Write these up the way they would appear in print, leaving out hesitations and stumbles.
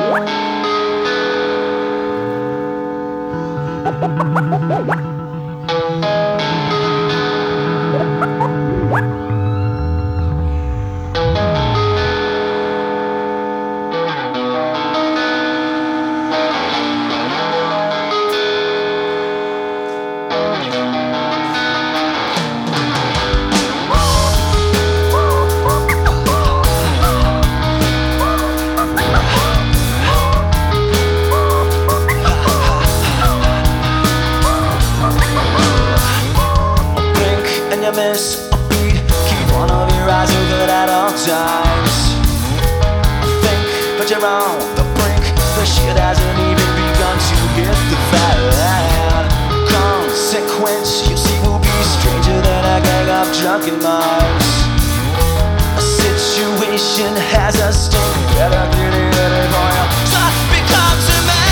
You miss a beat, keep one of your eyes open at all times. Think, but you're on the brink, the shit hasn't even begun to hit the fan. Consequence, you see, will be stranger than a gang of drunken mimes. A situation has a sting, better get it for you. So becomes a man.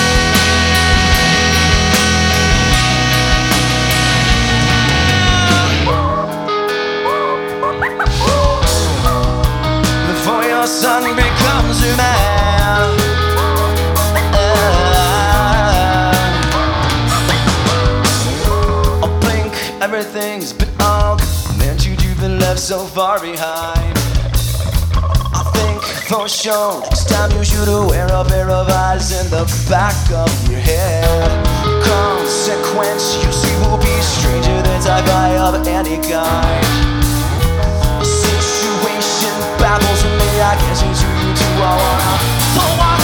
Your son becomes a man. A blink, everything's been all meant you've been left so far behind. I think for sure next time you should wear a pair of eyes in the back of your head. Consequence, you see, will be stranger than sci-fi of any kind. Situation baffles me, I guess it's you two are one.